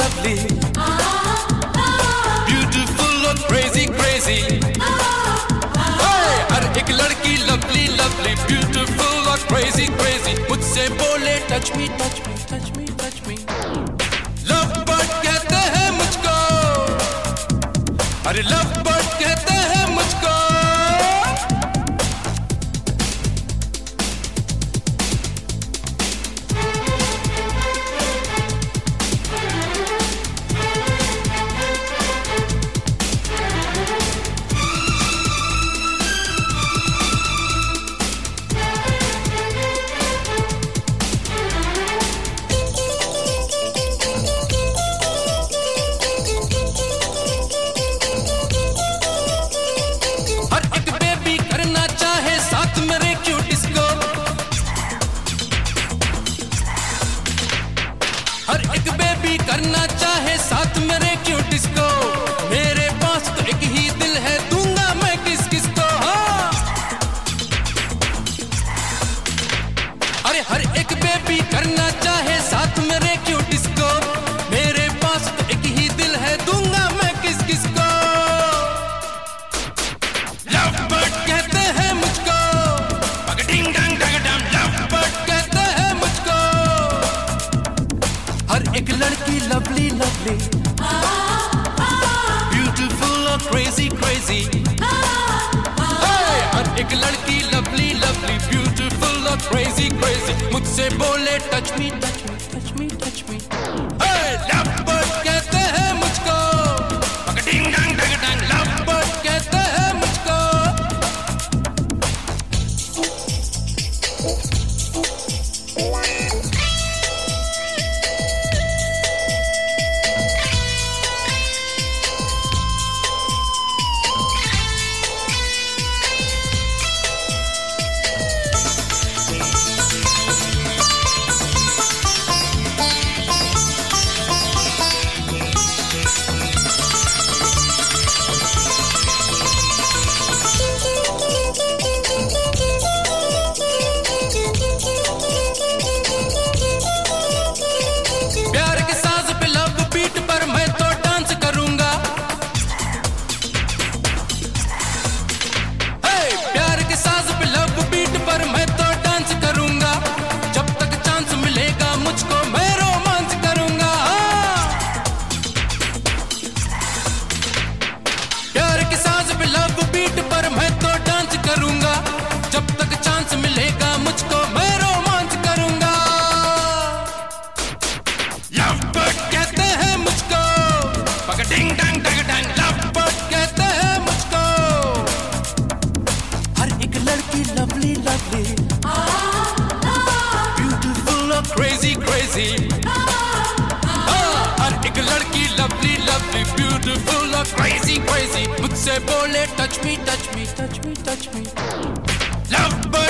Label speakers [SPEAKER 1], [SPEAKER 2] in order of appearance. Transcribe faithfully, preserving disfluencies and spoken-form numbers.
[SPEAKER 1] lovely, beautiful और crazy crazy. Hey, हर एक लड़की lovely lovely, beautiful और crazy crazy. मुझसे बोले touch me touch me touch me touch me. Love bird कहते हैं मुझको, अरे love bird कहते हैं मुझको. हर एक बेबी करना चाहे साथ मेरे क्यों डिस्को. मेरे पास तो एक ही दिल है, दूंगा मैं किस किस को. हाँ, अरे हर एक बेबी करना चाहे साथ मेरे क्यों डिस्को. मेरे पास तो एक ही दिल है, दूंगा मैं किस किस को. लव बर्ड कहते हैं मुझको, डिंग डंग डंग डंग. लव बर्ड कहते हैं मुझको. हर एक लड़की lovely lovely, beautiful और crazy crazy. Hey, हर एक लड़की lovely lovely, beautiful और crazy crazy. मुझसे बोले touch me touch me touch me touch me. Hey, love bird कहते हैं मुझको, डिंग डंग डंग डंग. love bird कहते हैं मुझको. डिंग डंग डंग डंग. लव बर्ड कहते हैं मुझको. हर एक लड़की lovely lovely, beautiful और crazy crazy. हाँ, हर एक लड़की lovely lovely, beautiful और crazy crazy. मुझसे बोले touch me touch me touch me touch me. Love bird